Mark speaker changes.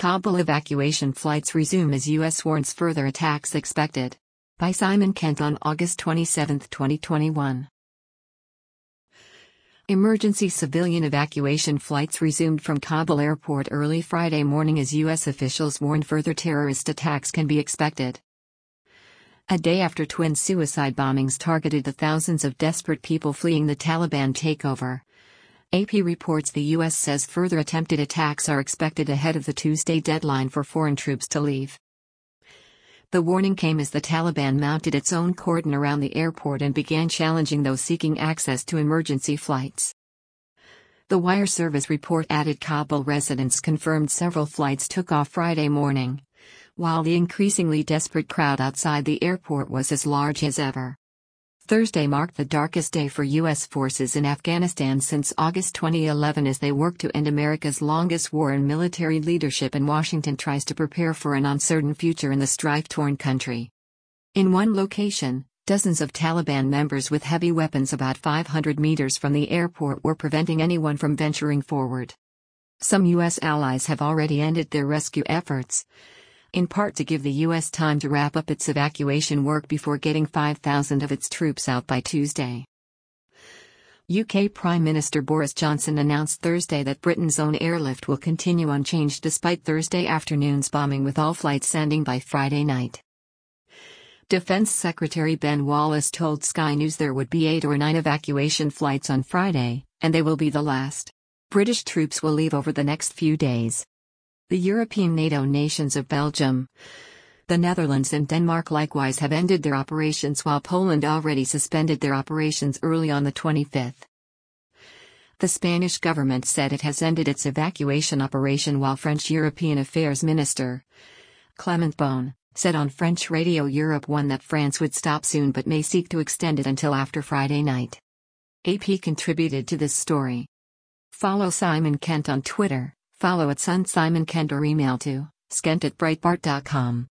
Speaker 1: Kabul evacuation flights resume as U.S. warns further attacks expected. By Simon Kent on August 27, 2021. Emergency civilian evacuation flights resumed from Kabul airport early Friday morning as U.S. officials warn further terrorist attacks can be expected. A day after twin suicide bombings targeted the thousands of desperate people fleeing the Taliban takeover. AP reports the U.S. says further attempted attacks are expected ahead of the Tuesday deadline for foreign troops to leave. The warning came as the Taliban mounted its own cordon around the airport and began challenging those seeking access to emergency flights. The wire service report added Kabul residents confirmed several flights took off Friday morning, while the increasingly desperate crowd outside the airport was as large as ever. Thursday marked the darkest day for U.S. forces in Afghanistan since August 2011 as they work to end America's longest war and military leadership, and Washington tries to prepare for an uncertain future in the strife-torn country. In one location, dozens of Taliban members with heavy weapons about 500 meters from the airport were preventing anyone from venturing forward. Some U.S. allies have already ended their rescue efforts, in part to give the U.S. time to wrap up its evacuation work before getting 5,000 of its troops out by Tuesday. UK Prime Minister Boris Johnson announced Thursday that Britain's own airlift will continue unchanged despite Thursday afternoon's bombing, with all flights ending by Friday night. Defense Secretary Ben Wallace told Sky News there would be 8 or 9 evacuation flights on Friday, and they will be the last. British troops will leave over the next few days. The European NATO nations of Belgium, the Netherlands and Denmark likewise have ended their operations, while Poland already suspended their operations early on the 25th. The Spanish government said it has ended its evacuation operation, while French European Affairs Minister Clement Beaune said on French Radio Europe 1 that France would stop soon but may seek to extend it until after Friday night. AP contributed to this story. Follow Simon Kent on Twitter. Follow @SunSimonKent or email to skent@breitbart.com.